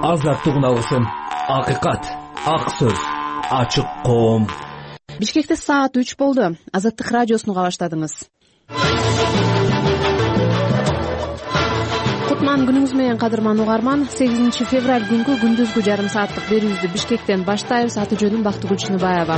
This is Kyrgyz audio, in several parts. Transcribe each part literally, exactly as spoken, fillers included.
азаттык үналысын, акыйкат, ак сөз, ачык коом. Бишкекте саат үч болду. Азаттык радиосуну уга баштадыңыз. Кутман күнүңүз менен, кадырман угарман. сегизинчи февраль күнгү күндүзгү жарым сааттык берүүбүздү Бишкектен баштайбыз. Аты жөнүм Бактыгүл Чыныбаева.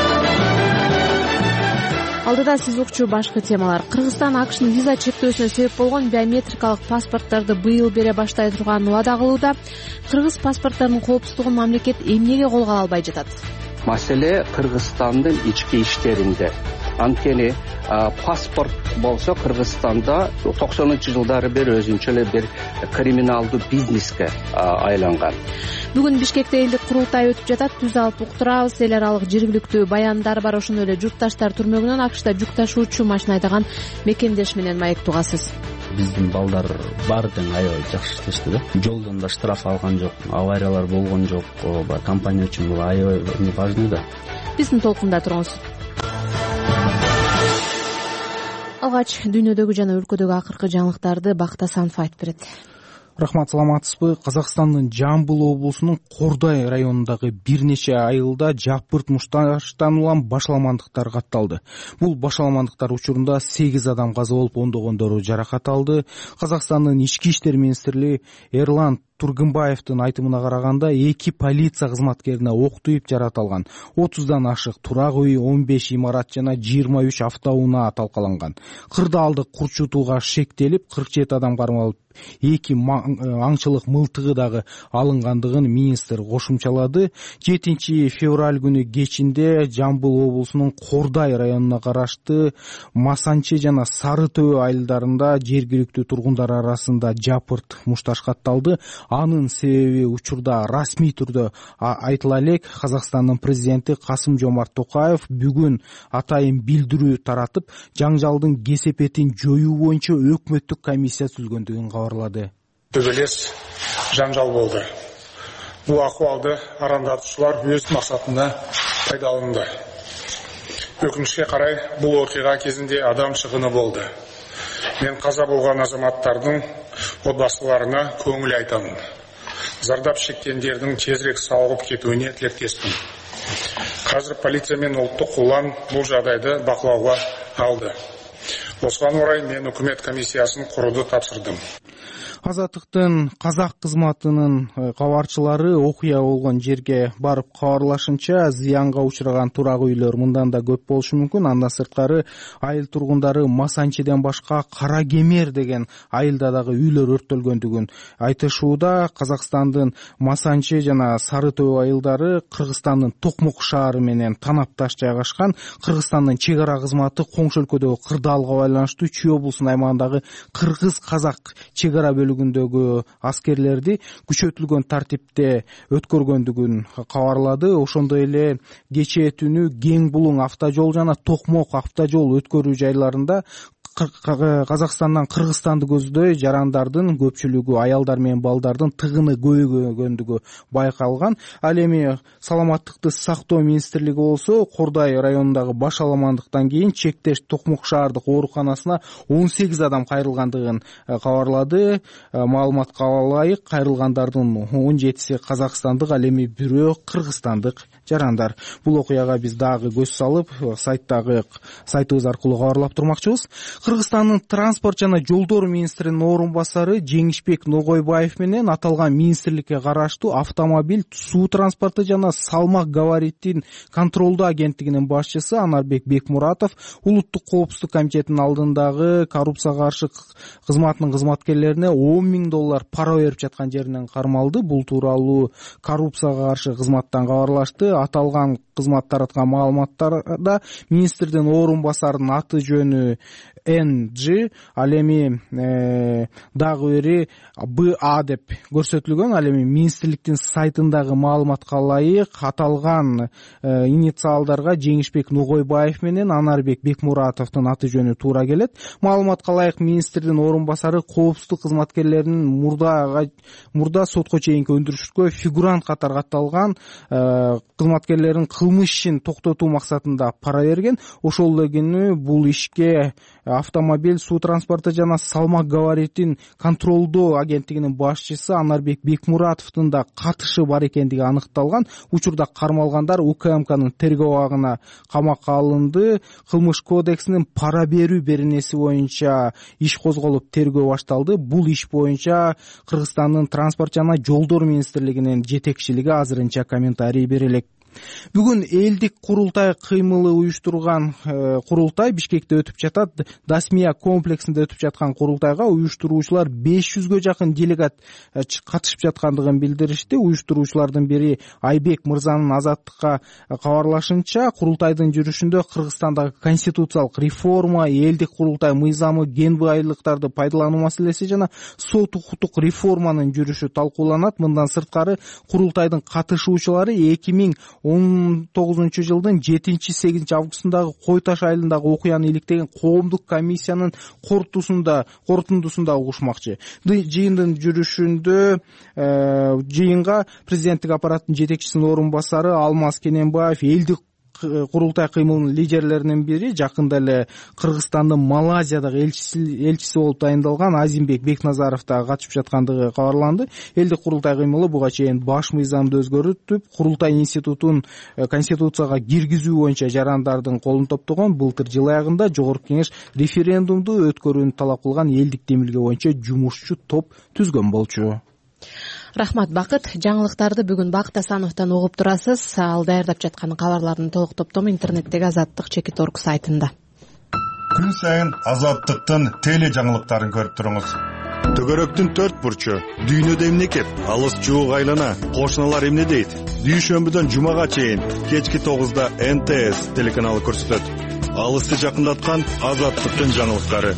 Алдыда сиз укчу башкы темалар. Кыргызстан АКШнын виза чектөөсүнө себеп болгон биометрикалык паспортторду быйыл бере баштай турганын убада кылууда. Кыргыз паспортторунун коопсуздугун мамлекет эмнеге колго ала албай жатат? Маселе Кыргызстандын ички иштеринде. Анткени паспорт болсо Кыргызстанда токсонунчу жылдары бери өзүнчө эле бир криминалдуу бизнеске айланган. Бүгүн Бишкекте элдик курултай өтүп жатат. Түз алып уктурабыз. Эл аралык жергиликтүү баяндар бар. Ошондой эле журтташтар түрмөгүнөн АКШта жүк ташуучу машина айдаган мекендеш менен маек тугасыз. Биздин балдар бар тең аябай жакшы иштешти да. Жолдон да штраф алган жок, авариялар болгон жок. Компания үчүн бул аябай важный да. Биздин толкунда туруңуз. Алгач дүйнөдөгү жана өлкөдөгү акыркы жаңылыктарды Бакта Санф айтып берет. Рахмат, саламатсызбы? Казакстандын Жамбыл облусунун Кордай районундагы бир нече айылда жапырт мушташтан улам башаламандыктар катталды. Бул башаламандыктар учурунда сегиз адам каза болуп, ондогондору жаракат алды. Казакстандын ички иштер министри Эрлан Тургунбаевдин айтымына караганда, эки полиция кызматкерине ок тийип жаратылган. отуздан ашык турак үй, он беш имарат жана жыйырма үч автоунаа талкаланган. Кырдаалдык курчутууга шектелип, кырк жети адам кармалып, эки аңчылык мылтыгы дагы алынгандыгын министр кошумчалады. жетинчи февраль күнү кечинде Жамбыл облусунун Кордай районуна карашты Масанчы жана Сары Төбө айылдарында жергиликтүү тургундар арасында жапырт мушташ катталды. Анын себеби учурда расмий түрдө айтыла элек. Казакстандын президенти Касым Жомарт Токаев бүгүн атайын билдирүү таратып, жаңжалдын кесепетин жоюу боюнча өкмөттүк комиссия түзүлгөндүгүн кабарлады. Төбелес жанжал болды. Бул акыбалды арандатуучулар өз максатына пайдаланды. Өкүнүчкө карай бул окуя кезинде адам чыгыны болды. Мен каза болгон азаматтардын отбасыларына көңүл айтамын. Зардап шеккендердин тезирээк саугуп кетүүнү тилектеспин. Казыр полиция мен улуттук улан бул жагдайды бакылауга алды. Осыған орай мен өкмөт комиссиясын курууду тапшырдым. Азаттыктын казак кызматынын кабарчылары окуя болгон жерге барып кабарлашынча, зыянга учураган турак үйлөр мындан да көп болушу мүмкүн. Андан сырткары айыл тургундары Масанчыдан башка Кара Кемер деген айылда дагы үйлөр өрттөлгөндүгүн айтышууда. Казакстандын Масанчы жана Сары Төбө айылдары Кыргызстандын Токмок шаары менен танапташ жайгашкан. Кыргызстандын чек ара кызматы коңшу өлкөдөгү кырдаалга байланыштуу Чүй облусунун аймагындагы кыргыз-казак чек ара бөлүгүндөгү аскерлерди күчөтүлгөн тартипте өткөргөндүгүн кабарлады. Ошондой эле кечээ түнү Кең Булуң автожол жана Токмок автожол өткөрүү жайларында Казакстандан Кыргызстанды көздөй жарандардын көпчүлүгү аялдар менен балдардын тыгыны көбөйгөндүгү байкалган. Ал эми саламаттыкты сактоо министрлиги болсо Кордай районундагы башаламандыктан кийин чектеш Токмок шаардык ооруканасына он сегиз адам кайрылгандыгын кабарлады. Маалыматка ылайык, кайрылгандардын он жетиси казакстандык, ал эми бирөө кыргызстандык жарандар. Бул окуяга биз дагы көз салып, сайттагы сайтыбыз аркылуу кабарлап турмакчыбыз. Кыргызстандын транспорт жана жолдор министринин орун басары Жеңишбек Ногойбаев менен аталган министрликке караштуу автомобиль, суу транспорту жана салмак габариттин контролдоо агенттигинин башчысы Анарбек Бекмуратов улуттук коопсуздук комитетинин алдындагы коррупцияга каршы кызматынын кызматкерлерине он миң доллар пара берип жаткан жеринен кармалды. Бул тууралуу коррупцияга каршы кызматтан кабарлашты. Аталган кызмат тараткан маалыматтарда министрдин орун басарынын аты жөнү Н Ж, ал эми э, дагы бери Б А деп көрсөтүлгөн. Ал эми министрликтин сайтындагы маалыматка ылайык аталган э, инициалдарга Жеңишбек Ногойбаев менен Анарбек Бекмуратовдун аты жөнү туура келет. Маалыматка ылайык министрдин орун басары коопсуздук кызматкерлеринин мурда мурда сотко чейинки өндүрүшкө фигурант катары катталган э, кызматкерлердин кылмыш ишин токтотуу максатында пара берген. Ошол эле күнү бул ишке автомобиль суу транспорту жана салмак габаритин контролдоо агенттигинин башчысы Анарбек Бекмуратовдун да катышы бар экендиги аныкталган. Учурда кармалгандар УКМКнын тергөө абагына камакка алынды. Кылмыш кодексинин пара берүү беренеси боюнча иш козголуп тергөө башталды. Бул иш боюнча Кыргызстандын транспорт жана жолдор министрлигинин жетекчилиги азырынча комментарий бере элек. Бүгүн элдик курултай кыймылы уюштурган курултай Бишкекте өтүп жатат. Дасмия комплексинде өтүп жаткан курултайга уюштуруучулар беш жүзгө жакын делегат катышып жаткандыгын билдиришти. Уюштуруучулардын бири Айбек мырзанын Азаттыкка кабарлашынча, курултайдын жүрүшүндө Кыргызстандагы конституциялык реформа, элдик курултай мыйзамы, ген байлыктарды пайдалануу маселеси жана сот укуктук реформанын жүрүшү талкууланат. Мындан сырткары курултайдын катышуучулары эки миң он тогузунчу жылдын жетинчи сегизинчи августундагы Кой Таш айылындагы окуяны иликтеген коомдук комиссиянын корутуусунда корутундусунда угушмакчы. Жыйындын жүрүшүндө жыйынга президенттик аппараттын жетекчисинин орун басары Алмаз Кененбаев, элдик курултай кыймылынын лидерлеринин бири, жакында эле Кыргызстандын Малайзиядагы элчиси элчиси болуп дайындалган Азимбек Бекназаров да катышып жаткандыгы кабарланды. Элдик курултай кыймылы буга чейин баш мыйзамды өзгөртүп, курултай институтун конституцияга киргизүү боюнча жарандардын колун топтогон. Былтыр жыл аягында Жогорку Кеңеш референдумду өткөрүүнү талап кылган элдик демилге боюнча жумушчу топ түзгөн болчу. Рахмат, Бакыт. Жаңылыктарды бүгүн Бакыт Асановдон угуп турасыз. Ал даярдап жаткан кабарлардын толук топтому интернеттеги Азаттык чекит орг сайтында. Күн сайын Азаттыктын теле жаңылыктарын көрүп туруңуз. Төгөрөктүн төрт бурчу, дүйнөдө эмне кеп, алыс жуук айлана, кошуналар эмне дейт? Дүйшөмбүдөн жумага чейин кечки тогузда Эн Тэ Эс телеканалы көрсөтөт. Алысты жакындаткан Азаттыктын жаңылыктары.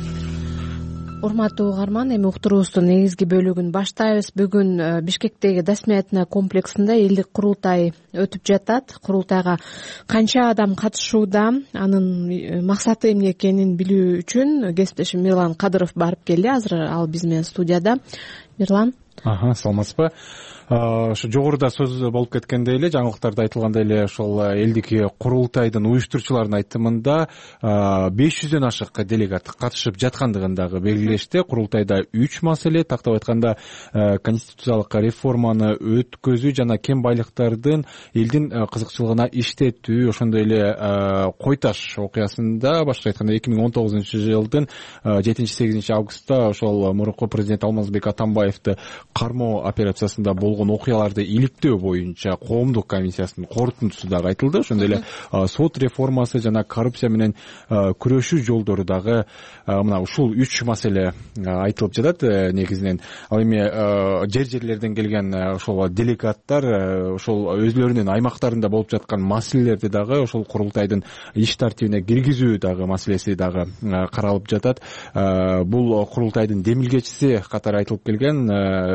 Урматтуу угарман, эми уктуруубуздун негизги бөлүгүн баштайбыз. Бүгүн Бишкектеги Дасмия комплексинде элдик курултай өтүп жатат. Курултайга канча адам катышууда, анын максаты эмне экенин билүү үчүн кесиптешим Мирлан Кадыров барып келди. Азыр ал биз менен студияда. Мирлан. Аха, саламатсызбы? Ошо жогоруда сөз болуп кеткендей эле, жаңылыктарда айтылгандай эле, ошол элдик курултайдын уюштуруучуларынын айтымында беш жүздөн ашык делегат катышып жаткандыгын дагы белгилешти. Курултайда үч маселе, тактап айтканда конституциялык реформаны өткөзүү жана кем байлыктардын элдин кызыкчылыгына иштетүү, ошондой эле Кой Таш окуясында, башкача айтканда эки миң он тогузунчу жылдын жетинчи сегизинчи августта ошол мурунку президент Алмазбек Атамбаевди кармоо операциясында болгон окуяларды иликтөө боюнча коомдук комиссиясынын корутундусу дагы айтылды. Ошондой эле сот реформасы жана коррупция менен күрөшүү жолдору дагы мына ушул үч маселе айтылып жатат. Негизинен ал эми жер жерлерден келген ошол делегаттар ошол өзлөрүнүн аймактарында болуп жаткан маселелерди дагы ошол курултайдын иш тартибине киргизүү дагы маселеси дагы каралып жатат. Бул курултайдын демилгечиси катары айтылып келген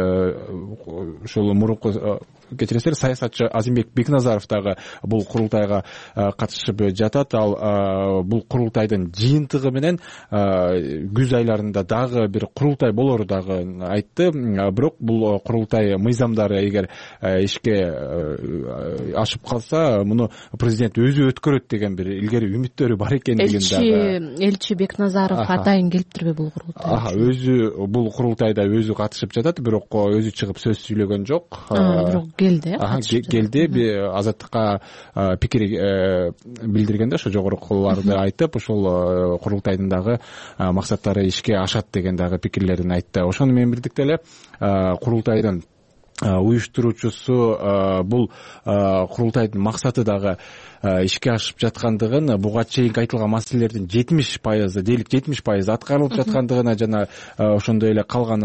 ошол мурунку кечиресиздер саясатчы Азимбек Бекназаров дагы бул курултайга катышып жатат. Ал бул курултайдын жыйынтыгы менен күз айларында дагы бир курултай болору дагы айтты. Бирок бул курултай мыйзамдары эгер ишке ашып калса, муну президент өзү өткөрөт деген бир илгери үмүттөрү бар экендигин дагы. Элчи Бекназаров атайын келиптирби бул курултайга? Аха, өзү бул курултайда өзү катышып жатат, бирок өзү чыгып сөз сүйлөгөн жок. Бирок келди. Аха, келди. Азаттыкка пикир билдиргенде ошо жогорукуларды айтып, ошол курултайдын дагы максаттары ишке ашат деген дагы пикирлерин айтты. Ошону менен бирдикте эле курултайдын уюштуруучусу бул курултайдын максаты дагы ишке ашып жаткандыгын, буга чейинки айтылган маселелердин жетимиш пайызы, дээрлик жетимиш пайызы аткарылып жаткандыгына жана ошондой эле калган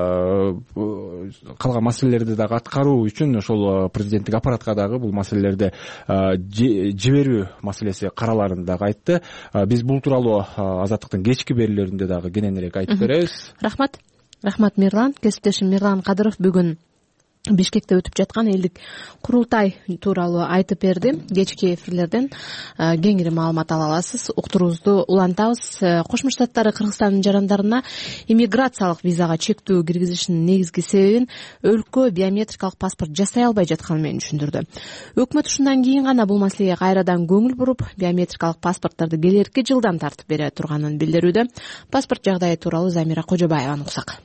калган маселелерди дагы аткаруу үчүн ошол президенттик аппаратка дагы бул маселелерди жиберүү маселеси караларын дагы айтты. Биз бул тууралуу Азаттыктын кечки берүүлөрүндө дагы кененирээк айтып беребиз. Рахмат. Рахмат, Мирлан. Кесиптешим Мирлан Кадыров бүгүн Бишкекте өтүп жаткан элдик курултай тууралуу айтып берди. Кечки эфирлерден кеңири маалымат ала аласыз. Уктуруубузду улантабыз. Кошмо Штаттары Кыргызстандын жарандарына иммиграциялык визага чектөө киргизишинин негизги себебин өлкө биометрикалык паспорт жасай албай жатканы менен түшүндүрдү. Өкмөт ушундан кийин гана бул маселеге кайрадан көңүл буруп, биометрикалык паспортторду келерки жылдан тартып бере турганын билдирүүдө. Паспорт жагдайы тууралуу Замира Кожобаеваны уксак.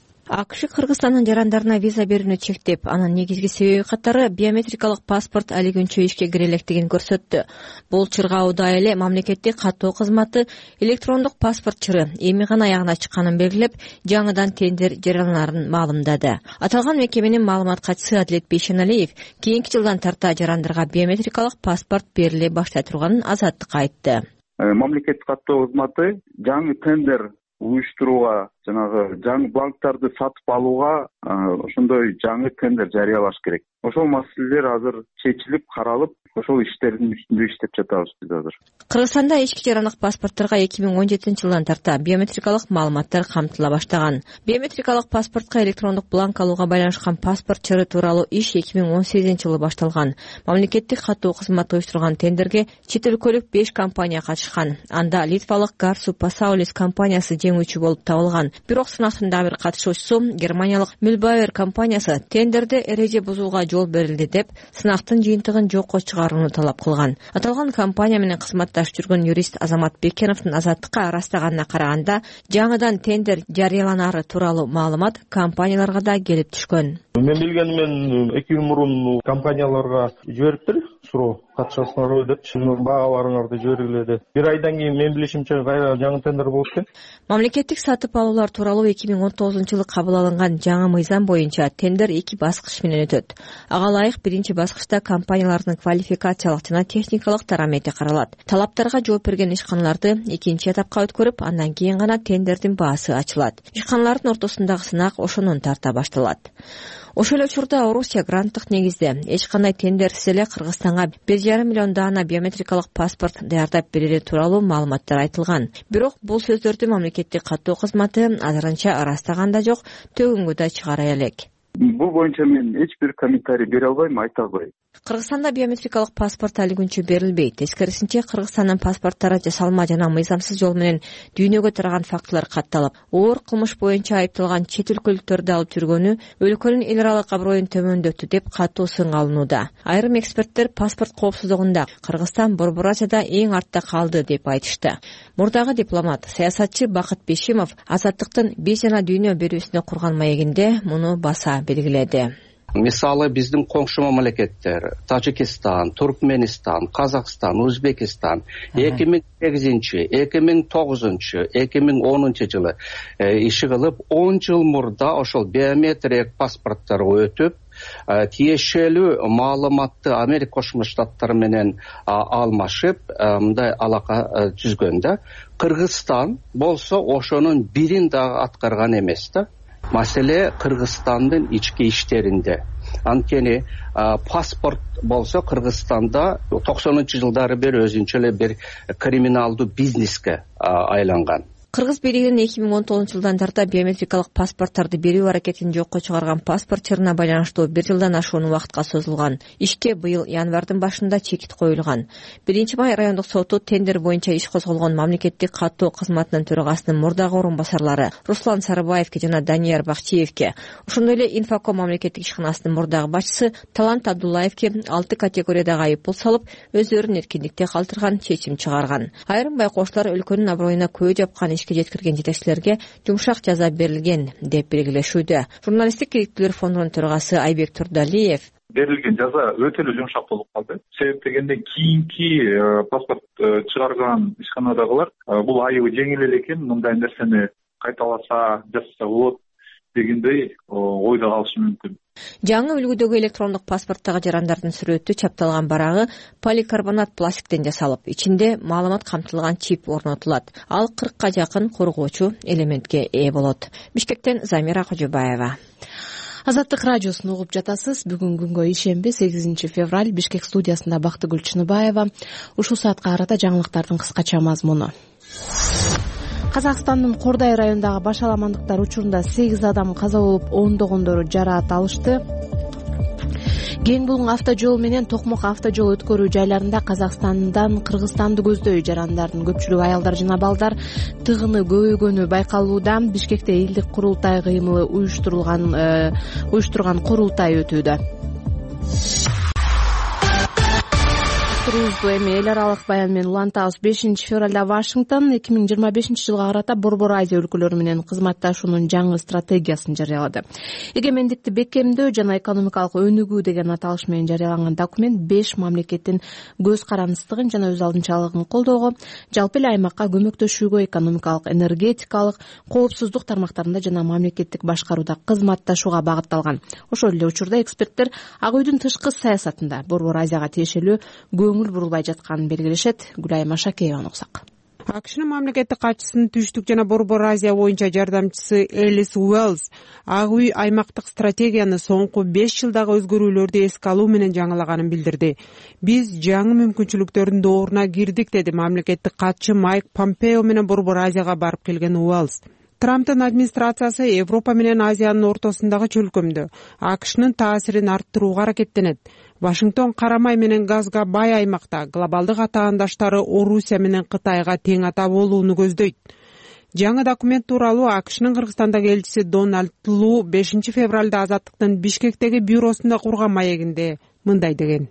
АКШ Кыргызстандын жарандарына виза берүүнү чектеп, анын негизги себеби катары биометрикалык паспорт али күнчө ишке кире электигин көрсөттү. Бул чыргауда эле мамлекеттик каттоо кызматы электрондук паспорт чыры эми гана аягына чыкканын белгилеп, жаңыдан тендер жарыяланарын маалымдады. Аталган мекеменин маалымат катчысы Адилет Бейшеналиев кийинки жылдан тарта жарандарга биометрикалык паспорт бериле баштай турганын Азаттыкка айтты. Мамлекеттик каттоо кызматы жаңы тендер уюштурууга, жанагы жаңы бланктарды сатып алууга ошондой жаңы тендер жарыялаш керек. Ошол маселелер азыр чечилип, каралып, ошол иштердин үстүндө иштеп жатабыз биз азыр. Кыргызстанда ички жарандык паспортторго эки миң он жетинчи жылдан тарта биометрикалык маалыматтар камтыла баштаган. Биометрикалык паспортко электрондук бланк алууга байланышкан паспорт чыры тууралуу иш эки миң он сегизинчи жылы башталган. Мамлекеттик каттоо кызматы уюштурган тендерге чет өлкөлүк беш компания катышкан. Анда литвалык Garsu Pasaulis компаниясы жеңүүчү болуп табылган. Бирок сынактын дагы бир катышуучусу германиялык Mühlbauer компаниясы тендерде эреже бузууга жол берилди деп сынактын жыйынтыгын жокко чыгарууну талап кылган. Аталган компания менен кызматташып жүргөн юрист Азамат Бекеновдун Азаттыкка ырастаганына караганда, жаңыдан тендер жарыяланары тууралуу маалымат компанияларга да келип түшкөн. Мен билгенимен эки жыл мурун компанияларга жибериптир, суроо катышасыңарбы деп, баагаларыңарды жибергиле. Бир айдан кийин мен билишимче кайра жаңы тендер болуп экен. Мамлекеттик сатып алуулар тууралуу эки миң он тогузунчу жылы кабыл алынган жаңы мыйзам боюнча тендер эки баскыч менен өтөт. Ага ылайык биринчи баскычта компаниялардын квалификациялык жана техникалык дарамети каралат. Талаптарга жооп берген ишканаларды экинчи этапка өткөрүп, андан кийин гана тендердин баасы ачылат. Ишканалардын ортосундагы сынак ошонун тарта башталат. Ошол учурда Орусия гранттык негизде эч кандай тендерсиз эле Кыргызстанга бир жарым миллион даана биометрикалык паспорт даярдап берери тууралуу маалыматтар айтылган. Бирок бул сөздөрдү мамлекеттик каттоо кызматы азырынча ырастаган да жок, төгүнгө да чыгара элек. Бул боюнча мен эч бир комментарий бере албайм, айта албайм. Кыргызстанда биометрикалык паспорт али күнчө берилбейт. Тескерисинче Кыргызстандын паспорттары жасалма жана мыйзамсыз жол менен дүйнөгө тараган фактылар катталып, оор кылмыш боюнча айыпталган чет өлкөлүктөрдү алып жүргөнү өлкөнүн эл аралык аброюн төмөндөттү деп катуу сын алынууда. Айрым эксперттер паспорт коопсуздугунда Кыргызстан Борбор Азияда эң артта калды деп айтышты. Мурдагы дипломат, саясатчы Бакыт Бешимов Азаттыктын биз жана дүйнө берүүсүнө курган маегинде муну баса белгиледи. Мисалы биздин коңшу мамлекеттер Тажикистан, Туркменистан, Казакстан, Өзбекистан эки миң сегизинчи, эки миң тогузунчу, эки миң онунчу жылы иши кылып, он жыл мурда ошол биометрик паспортторго өтүп, тиешелүү маалыматты Америка Кошмо Штаттары менен алмашып, мындай алака түзгөн да. Кыргызстан болсо ошонун бирин дагы аткарган эмес да. Маселе Кыргызстандын ички иштеринде. Анткени паспорт болсо Кыргызстанда токсонунчу жылдары бери өзүнчө эле бир криминалдуу бизнеске айланган. Кыргыз бийлигинин эки миң он тогузунчу жылдан тарта биометрикалык паспорттарды берүү аракетин жокко чыгарган паспорт чырына байланыштуу бир жылдан ашуун убакытка созулган. Ишке быйыл январдын башында чекит коюлган. биринчи май райондук соту тендер боюнча иш козголгон мамлекеттик каттоо кызматынын төрагасынын мурдагы орун басарлары Руслан Сарыбаевке жана Данияр Бакчиевке, ошондой эле Инфоком мамлекеттик ишканасынын мурдагы башчысы Талант Абдуллаевке алты категориядагы айыппул салып, өздөрүн эркиндикте калтырган чечим чыгарган. Айрым байкоочулар өлкөнүн аброюна көө жапкан ишке жеткирген жетекчилерге жумшак жаза берилген деп белгилешүүдө. Журналисттик керектүүлөр фондунун төрагасы Айбек Турдалиев берилген жаза өтө эле жумшак болуп калды. Себеп дегенде кийинки паспорт чыгарган ишканадагылар бул айыбы жеңил эле экен, мындай нерсени кайталаса, жасаса болот дегендей ойдо калышы мүмкүн. Жаңы үлгүдөгү электрондук паспорттогу жарандардын сүрөтү чапталган барагы поликарбонат пластиктен жасалып, ичинде маалымат камтылган чип орнотулат. Ал кыркка жакын коргоочу элементке ээ болот. Бишкектен Замира Кожобаева. Азаттык радиосун угуп жатасыз. Бүгүн күнгө ишемби сегизинчи февраль Бишкек студиясында Бактыгүл Чыныбаева. Ушул саатка карата жаңылыктардын кыскача мазмуну. Казакстандын Кордай районундагы баш аламандыктар учурунда сегиз адам каза болуп, ондогондору жараат алышты. кең булуң автожол менен Токмок автожол өткөрүү жайларында Казакстандан Кыргызстанды көздөй жарандардын көпчүлүгү аялдар жана балдар тыгыны көбөйгөнү байкалууда. Бишкекте элдик курултай кыймылы уюштурулган уюштурган курултай өтүүдө. Эми эл аралык баян менен улантабыз. бешинчи февралда Вашингтон эки миң жыйырма бешинчи жылга карата Борбор Азия өлкөлөрү менен кызматташуунун жаңы стратегиясын жарыялады. Эгемендикти бекемдөө жана экономикалык өнүгүү деген аталыш менен жарыяланган документ беш мамлекеттин көз карандысыздыгын жана өз алдынчалыгын колдоого, жалпы эле аймакка көмөктөшүүгө, экономикалык, энергетикалык, коопсуздук тармактарында жана мамлекеттик башкарууда кызматташууга багытталган. Ошол эле учурда эксперттер Ак үйдүн тышкы саясатында Борбор Азияга тиешелүү көңүл бурулбай жатканын белгилешет. Гүлайым Ашакееваны уксак. АКШнын мамлекеттик катчысынын түштүк жана Борбор Азия боюнча жардамчысы Элис Уэллс Ак үй аймактык стратегияны соңку беш жылдагы өзгөрүүлөрдү эске алуу менен жаңылаганын билдирди. Биз жаңы мүмкүнчүлүктөрдүн дооруна кирдик, деди мамлекеттик катчы Майк Помпео менен Борбор Азияга барып келген Уэллс. Трамптын администрациясы Европа менен Азиянын ортосундагы чөлкөмдө АКШнын таасирин арттырууга аракеттенет. Вашингтон карамай менен газга бай аймакта глобалдык атаандаштары Орусия менен Кытайга тең ата болууну көздөйт. Жаңы документ тууралуу АКШнын Кыргызстандагы элчиси Дональд Лу бешинчи февралда Азаттыктын Бишкектеги бюросунда курган маегинде мындай деген.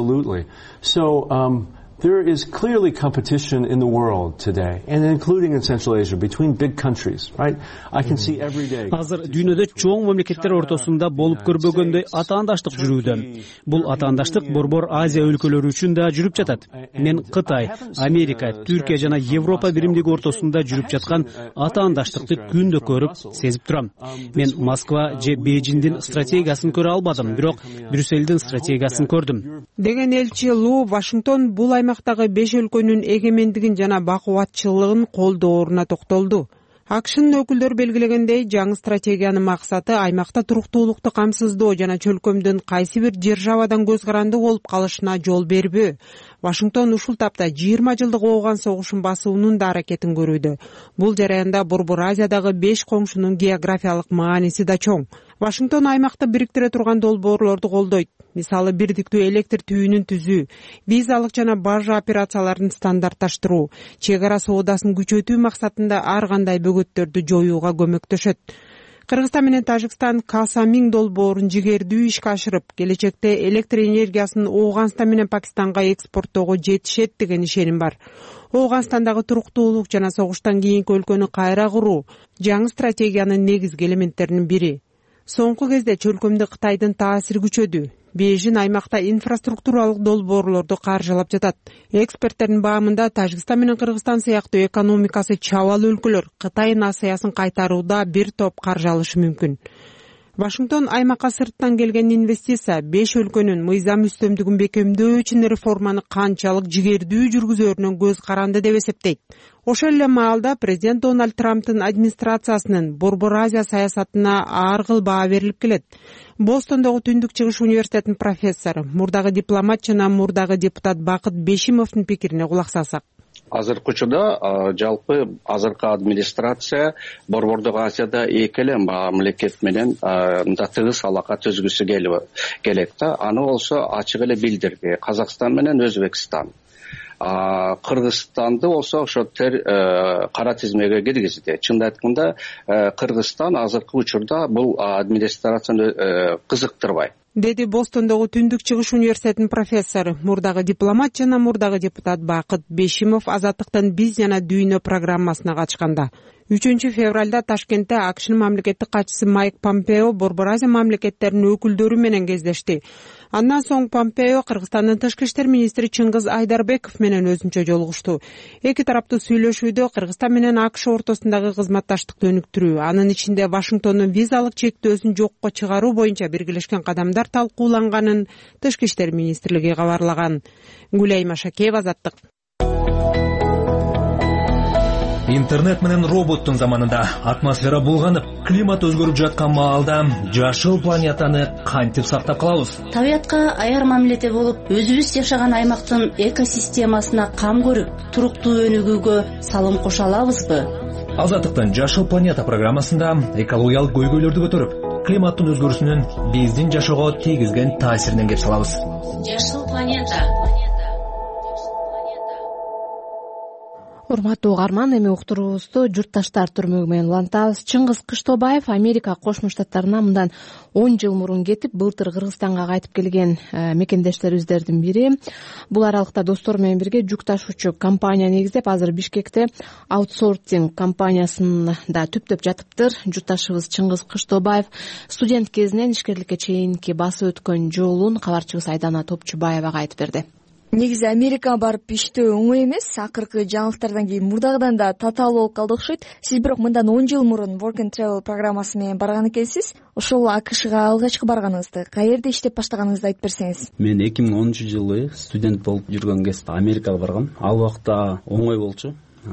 There is clearly competition in the world today, and including in Central Asia, between big countries, right? I can see every day. Азыр дүйнөдө чоң мамлекеттер ортосунда болуп көрбөгөндөй атаандаштык жүрүүдө. Бул атаандаштык Борбор Азия өлкөлөрү үчүн да жүрүп жатат. Мен Кытай, Америка, Түркия жана Европа биримдиги ортосунда жүрүп жаткан атаандаштыкты күндө көрүп, сезип турам. Мен Москва же Бейжиңдин стратегиясын көрө албадым, бирок Брюссельдин стратегиясын көрдүм. Деген элчи Лу Вашингтон бул аймактагы беш өлкөнүн эгемендигин жана бакубатчылыгын колдооруна токтолду. АКШнын өкүлдөрү белгилегендей, жаңы стратегиянын максаты аймакта туруктуулукту камсыздоо жана чөлкөмдүн кайсы бир державадан көз каранды болуп калышына жол бербөө. Вашингтон ушул тапта жыйырма жылдык ооган согушун басуунун да аракетин көрүүдө. Бул жараянда Борбор Азиядагы беш коңшунун географиялык мааниси да чоң. Вашингтон аймакты бириктире турган долбоорлорду колдойт. Мисалы, бирдиктүү электр түйүнүн түзүү, визалык жана бажа операцияларын стандартташтыруу, чек ара соодасын күчөтүү максатында ар кандай бөгөттөрдү жоюуга көмөктөшөт. Кыргызстан менен Тажикстан Касамин долбоорун жигердүү ишке ашырып, келечекте электр энергиясын Ооганстан менен Пакистанга экспорттоого жетишет деген ишеним бар. Ооганстандагы туруктуулук жана согуштан кийинки өлкөнү кайра куруу жаңы стратегиянын негизги элементтеринин бири. Соңку кезде чөлкөмдө Кытайдын таасири күчөдү. Бейжин аймакта инфраструктуралык долбоорлорду каржылап жатат. Эксперттердин баамында Тажикстан менен Кыргызстан сыяктуу экономикасы чабал өлкөлөр Кытайдын асаясын кайтарууда бир топ каржы алышы мүмкүн. Вашингтон аймакка сырттан келген инвестиция беш өлкөнүн мыйзам үстөмдүгүн бекемдөө үчүн реформаны канчалык жигердүү жүргүзөрүнөн көз каранды деп эсептейт. Ошол эле маалда президент Дональд Трамптын администрациясынын Борбор Азия саясатына ар кыл баа берилип келет. Бостондогу Түндүк Чыгыш университетинин профессору, мурдагы дипломат жана мурдагы депутат Бакыт Бешимовдун пикирине кулак салсак. Азыркы учурда жалпы азыркы администрация Борбордук Азияда эки эле мамлекет менен мындай тыгыз алака түзгүсү келет да. Аны болсо ачык эле билдирди. Казакстан менен Өзбекстан. Кыргызстанды болсо ошо кара тизмеге киргизди. Чынын айтканда Кыргызстан азыркы учурда бул администрацияны кызыктырбайт, деди Бостондогу Түндүк Чыгыш университетинин профессору, мурдагы дипломат жана мурдагы депутат Бакыт Бешимов Азаттыктын биз жана дүйнө программасына катышканда. үчүнчү февралда Ташкентте АКШнын мамлекеттик катчысы Майк Помпео Борбор Азия мамлекеттеринин өкүлдөрү менен кездешти. Андан соң Помпео Кыргызстандын тышкы иштер министри Чыңгыз Айдарбеков менен өзүнчө жолугушту. Эки тараптуу сүйлөшүүдө Кыргызстан менен АКШ ортосундагы кызматташтыкты өнүктүрүү, анын ичинде Вашингтондун визалык чектөөсүн жокко чыгаруу боюнча биргелешкен кадамдар талкууланганын тышкы иштер министрлиги кабарлаган. Гүлайым Ашакеева, Азаттык. Интернет менен роботтун заманында атмосфера булганып, климат өзгөрүп жаткан маалда жашыл планетаны кантип сактап калабыз? Табиятка аяр мамиледе болуп, өзүбүз жашаган аймактын экосистемасына кам көрүп, туруктуу өнүгүүгө салым кошо алабызбы? Азаттыктын Жашыл планета программасында экологиялык көйгөйлөрдү көтөрүп, климаттын өзгөрүүсүнүн биздин жашоого тийгизген таасиринен кеп салабыз. Жашыл планета. Урматтуу угарман, эми уктуруубузду журтташтар түрмөгү менен улантабыз. Чыңгыз Кыштобаев Америка Кошмо Штаттарына мындан он жыл мурун кетип, былтыр Кыргызстанга кайтып келген мекендештерибиздердин бири. Бул аралыкта достору менен бирге жүк ташуучу компания негиздеп, азыр Бишкекте аутсорсинг компаниясын да түптөп жатыптыр. Журтташыбыз Чыңгыз Кыштобаев студент кезинен ишкерликке чейинки басып өткөн жолун кабарчыбыз Айдана Топчубаевага айтып берди. Негизи Америкага барып иштөө оңой эмес. Акыркы жаңылыктардан кийин мурдагыдан да татаал болуп калды окшойт. Сиз бирок мындан он жыл мурун Work and Travel программасы менен барган экенсиз. Ошол АКШга алгачкы барганыңызды, каерде иштеп баштаганыңызды айтып берсеңиз. Мен эки миң онунчу жылы студент болуп жүргөн кезде Америкага баргам. Ал убакта оңой болчу.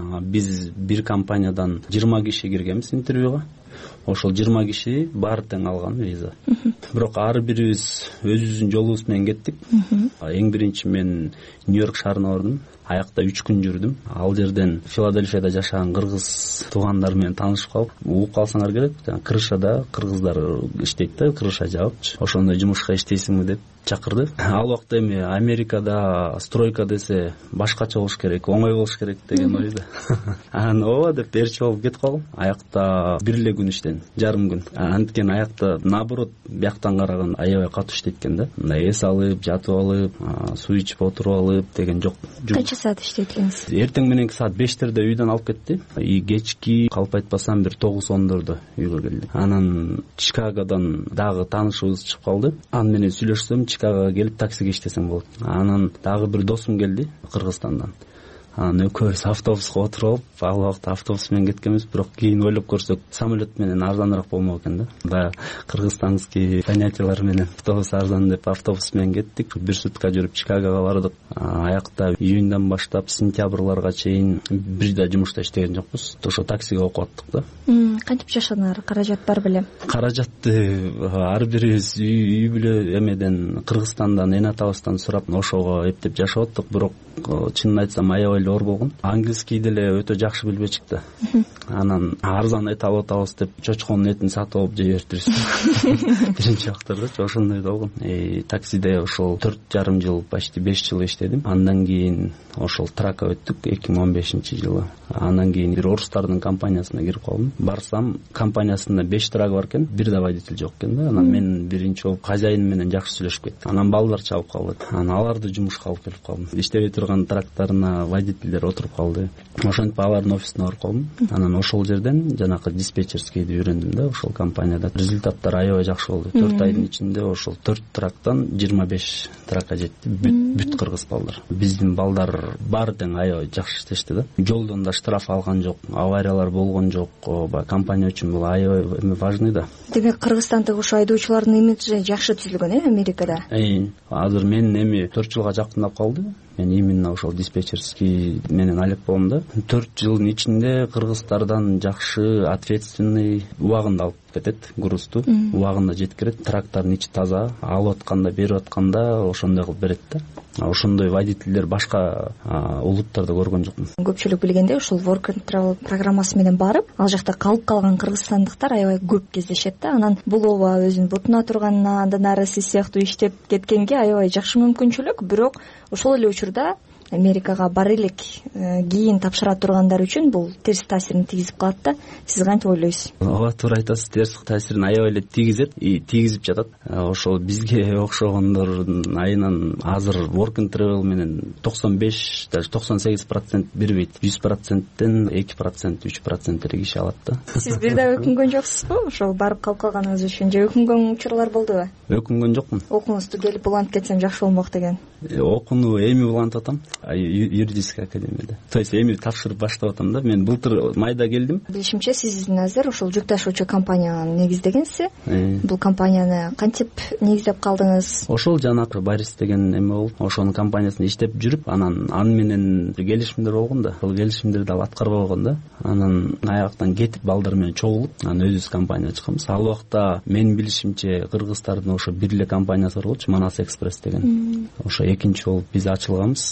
Биз бир компаниядан жыйырма киши киргенбиз интервьюга. Ошол жыйырма киши баары тең алган виза. Бирок ар бирибиз өзүбүздүн жолубуз менен кеттик. Эң биринчи мен Нью-Йорк шаарына бардым. Аякта үч күн жүрдүм. Ал жерден Филадельфияда жашаган кыргыз туугандар менен таанышып калып, угуп калсаңар керек, крышада кыргыздар иштейт да, крыша жаап. Ошондой жумушка иштейсиңби деп чакырды. Ал убакта эми Америкада стройка десе башкача болуш керек, оңой болуш керек деген ойда. Анан ооба деп берчи болуп кетип калдым. Аякта бир эле күн иштедим, жарым күн. Анткени аякта наоборот бияктан караган аябай катуу иштейт экен да. Мындай эс алып, жатып алып, суу ичип отуруп алып деген жок. Канча саат иштейт экенсиз? Эртең мененки саат бештерде үйдөн алып кетти. И кечки калп айтпасам бир тогуз ондордо үйгө келдик. Анан Чикагодон дагы таанышыбыз чыгып калды. Аны менен сүйлөшсөм, Чикагога келип таксиге иштесең болот. Анан дагы бир досум келди Кыргызстандан. Анан экөөбүз автобуска отуруп алып, ал убакта автобус менен кеткенбиз, бирок кийин ойлоп көрсөк, самолет менен арзаныраак болмок экен да. Баягы кыргызстанский понятиялар менен автобус арзан деп автобус менен кеттик. Бир сутка жүрүп Чикагога бардык. Аякта июньдан баштап сентябрларга чейин бир да жумушта иштеген жокпуз. Ошо таксиге окуп аттык да. Кантип жашадыңар? Каражат бар беле? Каражатты ар бирибиз үй бүлө эмеден Кыргызстандан, эне атабыздан сурап, ошого эптеп жашап аттык. Бирок чынын айтсам аябай оор болгон. Английский деле өтө жакшы билбей чыкты. Анан арзан эт алып атабыз деп чочконун этин сатып алып жей бериптирбиз. Биринчи вактарда ошондой болгон. И таксиде ошол төрт жарым жыл, почти беш жыл иштедим. Андан кийин ошол трака өттүк эки миң он бешинчи жылы. Андан кийин бир орустардын компаниясына кирип калдым. Барсам, компаниясында беш трак бар экен, бир да водитель жок экен да. Анан мен биринчи болуп хозяин менен жакшы сүйлөшүп кеттим. Анан балдар чабып калды. Анан аларды жумушка алып келип калдым. Иштебей турган трактарына водительдер отуруп калды. Ошентип алардын офисине барып калдым. Анан ошол жерден жанагы диспетчерскийди үйрөндүм да, ошол компанияда. Результаттар аябай жакшы болду. төрт айдын ичинде ошол төрт трактан жыйырма беш тракка жетти. Бүт бүт кыргыз балдар. Биздин балдар баары тең аябай жакшы иштешти да. Жолдон да штраф алган жок, авариялар болгон жок. Компания үчүн бул аябай важный да. Демек Кыргызстандагы ошо айдоочулардын имиджи жакшы түзүлгөн э Америкада? Э, азыр мен эми төрт жылга жакындап калды. Мен именно ошол диспетчерский менен алек болдум да. төрт жылдын ичинде кыргыздардан жакшы, ответственный, убагында алып кетет грузду, убагында жеткирет, трактардын ичи таза, алып атканда, берип атканда ошондой кылып берет да. Ошондой водительдер башка улуттарда көргөн жокмун. Көпчүлүк билгендей, ушул Work and Travel программасы менен барып, ал жакта калып калган кыргызстандыктар аябай көп кездешет да. Анан бул ооба өзүнүн бутуна турганына, андан ары сиз сыяктуу иштеп кеткенге аябай жакшы мүмкүнчүлүк, бирок ошол эле учурда Америкага бар элек кийин тапшыра тургандар үчүн бул терс таасирин тийгизип калат да. Сиз кантип ойлойсуз? Ооба, туура айтасыз. Терс таасирин аябай эле тийгизет и тийгизип жатат. Ошол бизге окшогондордун айынан азыр Work and Travel менен токсон беш, даже токсон сегиз процент бербейт. жүз проценттен эки процент, үч процент эле киши алат да. Сиз бир да өкүнгөн жоксузбу? Ошол барып калып калганыңыз үчүн же өкүнгөн учурлар болдубу? Өкүнгөн жокмун. Окууңузду келип улантып кетсем жакшы болмок деген. Окууну эми улантып атам. Юридическая академияда. То есть эми тапшырып баштап атам да. Мен былтыр майда келдим. Билишимче, сиздин азыр ошол жүк ташуучу компанияны негиздегенсиз. Бул компанияны кантип негиздеп калдыңыз? Ошол жанагы Барис деген эме болуп, ошонун компаниясында иштеп жүрүп, анан аны менен келишимдер болгон да. Ал келишимдерди ал аткарбай койгон да. Анан аяктан кетип балдар менен чогулуп, анан өзүбүз компанияга чыкканбыз. Ал убакта мен билишимче кыргыздардын ошо бир эле компаниясы бар болчу, Манас Экспресс деген. Ошо экинчи болуп биз ачылганбыз. Ар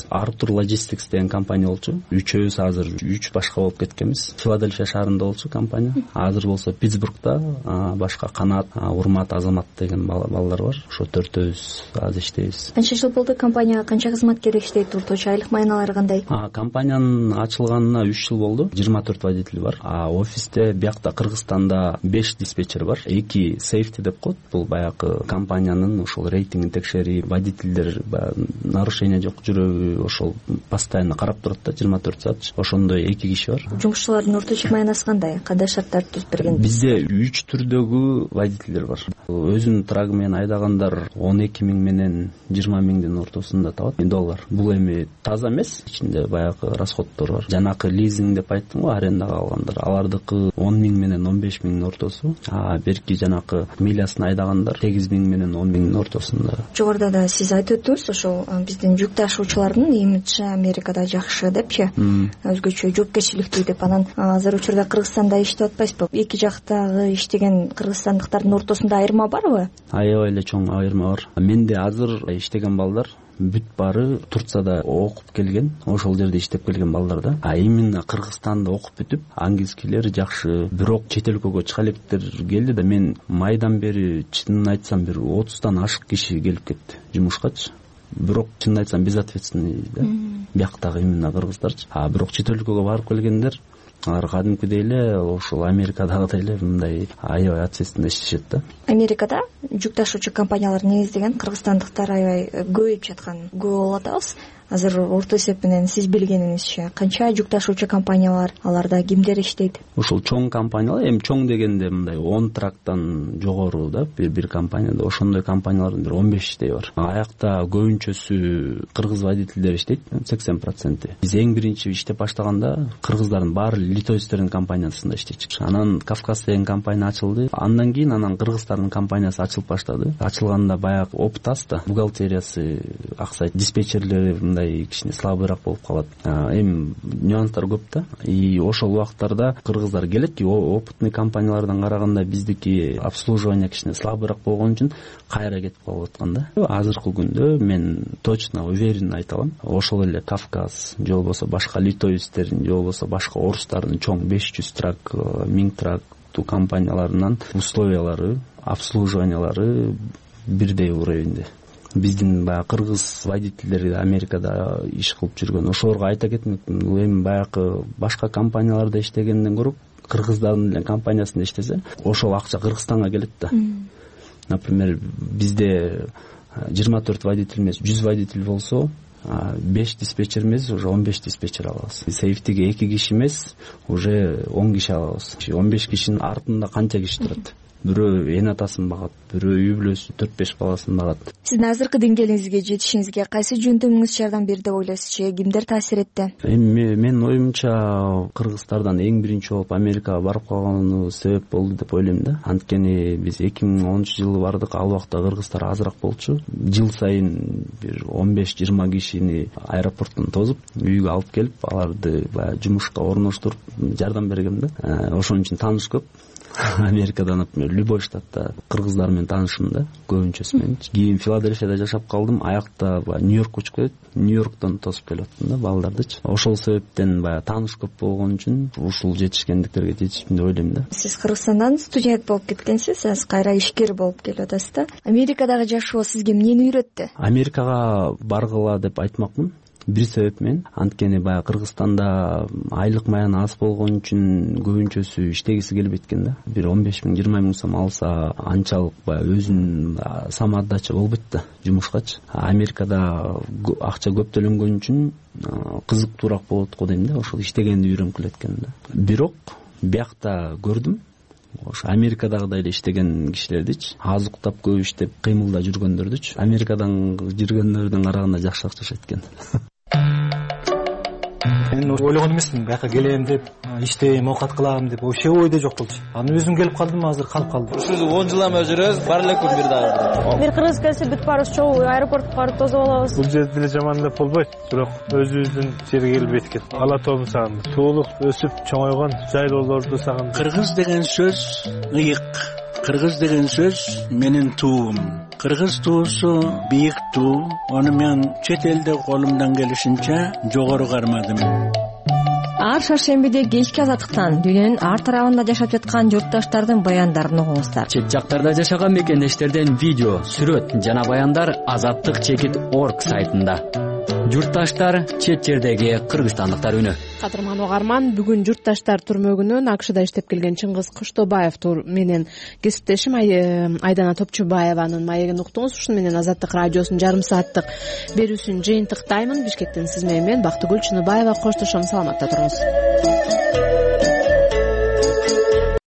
Артур Logistics деген компания болчу. Үчөөбүз азыр үч башка болуп кеткенбиз. Филадельфия шаарында болчу компания. Азыр болсо Питтсбургда башка Канат, Урмат, Азамат деген балдар бар. Ошо төртөөбүз азыр иштейбиз. Канча жыл болду компанияга, канча кызматкер иштейт, орточо айлык маяналары кандай? Компаниянын ачылганына үч жыл болду. жыйырма төрт водитель бар. А офисте биякта Кыргызстанда беш диспетчер бар. эки сейфти деп коет. Бул баягы компаниянын ошол рейтингин текшерип, водительдер нарушение жок жүрөбү, ошол постоянно карап турат да, жыйырма төрт саат. Ошондой эки киши бар. Жумушчулардын орточо маянасы кандай? Кандай шарттарды түзүп берген? Бизде үч түрдөгү водительдер бар. Өзүнүн трагы менен айдагандар он эки миң менен жыйырма миңдин ортосунда табат доллар. Бул эми таза эмес, ичинде баягы расходдор бар. Жанакы лизинг деп айттым го, арендага алгандар. Алардыкы он миң менен он беш миңдин ортосу. А берки жанакы милясын айдагандар сегиз миң менен он миңдин ортосунда. Жогоруда да сиз айтып өттүңүз, ошол биздин жүк ташуучулардын имиджи Америкада жакшы депчи, өзгөчө жоопкерчиликтүү деп. Анан азыр учурда Кыргызстанда иштеп атпайсызбы? Эки жактагы иштеген кыргызстандыктардын ортосунда айырма барбы? Аябай эле чоң айырма бар. Менде азыр иштеген балдар бүт баары Турцияда окуп келген, ошол жерде иштеп келген балдар да. А именно Кыргызстанда окуп бүтүп, английскийлери жакшы, бирок чет өлкөгө чыга электер келди да, мен майдан бери чынын айтсам бир отуздан ашык киши келип кетти жумушкачы. Бирок чынын айтсам безответственный да. Бияктагы именно кыргыздарчы. А бирок чет өлкөгө барып келгендер алар кадимкидей эле ошол Америкадагыдай эле мындай аябай ответственно иштешет да. Америкада жүк ташуучу компаниялар негиздеген кыргызстандыктар аябай көбөйүп жаткан көп болуп атабыз. Азыр орто эсеп менен сиз билгениңизче канча жүк ташуучу компаниялар, аларда кимдер иштейт? Ошол чоң компаниялар, эми чоң дегенде мындай он трактан жогору да, бир бир компанияда ошондой компаниялардын бир он бештей бар. Аякта көбүнчөсү кыргыз водительдер иштейт, сексен проценти. Биз эң биринчи иштеп баштаганда кыргыздардын баары литовецтердин компаниясында иштечү. Анан Кавказ деген компания ачылды. Андан кийин анан кыргыздардын компаниясы ачылып баштады. Ачылганда баягы опыт аз да, бухгалтериясы аксайт, диспетчерлери мындай кичине слабыйраак болуп калат. Эми нюанстар көп да. И ошол убактарда кыргыздар келет, опытный компаниялардан караганда биздики обслуживание кичине слабыйраак болгон үчүн кайра кетип калып аткан да. Азыркы күндө мен точно уверен айта алам, ошол эле Кавказ, же болбосо башка литовецтердин, же болбосо башка орустардын чоң беш жүз трак, миң трактуу компанияларынын условиялары, обслуживаниялары бирдей уровенде. Биздин баягы кыргыз водительдери Америкада иш кылып жүргөн, ошолорго айта кетмекмин. Эми баягы башка компанияларда иштегенден көрүп, кыргыздардын эле компаниясында иштесе, ошол акча Кыргызстанга келет да. Например, бизде жыйырма төрт водитель эмес, жүз водитель болсо, беш диспетчер эмес, уже он беш диспетчер алабыз. Сейфтиге эки киши эмес, уже он киши алабыз. он беш кишинин артында канча киши турат? Бирөө эн атасын багат, бирөө үй бүлөсү төрт беш баласын багат. Сиздин азыркы деңгээлиңизге жетишиңизге кайсы жөндөмүңүз жардам берди деп ойлойсузчу? Кимдер таасир этти? Эми менин оюмча Кыргызстардан эң биринчи болуп Америкага барып калганы себеп болду деп ойлойм да. Анткени биз эки миң онунчу жылы бардык, ал убакта кыргыздар азыраак болчу. Жыл сайын бир он беш жыйырма кишини аэропорттон тосуп, үйгө алып келип, аларды баягы жумушка орноштуруп жардам бергем да. Ошон үчүн тааныш көп. Америкада, например, любой штатта кыргыздар менен таанышым да, көбүнчөсү менен. Кийин Филадельфияда жашап калдым, аякта Нью-Йоркко учуп кетип, Нью-Йорктон тосуп келиптим да балдардычы. Ошол себептен баягы тааныш көп болгон үчүн ушул жетишкендиктерге жетиштим деп ойлойм да. Сиз Кыргызстандан студент болуп кеткенсиз, азыр кайра ишкер болуп келип атасыз да. Америкадагы жашоо сизге эмнени үйрөттү? Америкага баргыла деп айтмакмын. Бир себеп мен, анткени баягы Кыргызстанда айлык маян аз болгон үчүн көбүнчөсү иштегиси келбейт экен да. Бир он беш миң жыйырма миң сом алса, анчалык баягы өзүнүн самоотдача болбойт да жумушкачы. Америкада акча көп төлөнгөн үчүн кызыктуураак болот го дейм да, ошол иштегенди үйрөнүп келет экен да. Бирок биякта көрдүм, ошо Америкадагыдай эле иштеген кишилердичи, аз уктап көп иштеп кыймылда жүргөндөрдүчү Америкадан жүргөндөрдөн караганда жакшыраак жашайт экен. Мен ойлогон эмесмин, бияка келем деп, иштейм, оокат кылам деп, вообще ойдо жок болчу. Аны өзүм келип калдым, азыр калып калдым. Ушул он жыл эме жүрөбүз, бар эле күн бир дагы. Бир кыргыз келсе бүт баарыбыз чогуу аэропортко барып тосуп алабыз. Бул жерде деле жаман деп болбойт, бирок өзүбүздүн жерге келбейт экен. Ала тообун сагынды. Туулук өсүп чоңойгон жайлоолорду сагынды. Кыргыз деген сөз ыйык. Кыргыз деген сөз менин туум. кыргыз туусу бийик туу, аны мен чет элде колумдан келишинче жогору кармадым. ар шаршембиде кечки азаттыктан дүйнөнүн ар тарабында жашап жаткан журтташтардын баяндарын угуңуздар. Чет жактарда жашаган мекендештерден видео, сүрөт жана баяндар азаттык чекит орг сайтында. Журтташтар чет жердеги кыргызстандыктар үнү. Кадырман угарман, бүгүн журтташтар турмөгүнөн акшда иштеп келген Чыңгыз Кыштобаев менен кесиптешим Айдана Топчубаеванын маегин уктуңуз. Ушуну менен Азаттык радиосунун жарым сааттык берүүсүн жыйынтыктаймын. Бишкектен сиз менен Бактыгүл Чыныбаева коштошом. Саламатта туруңуз.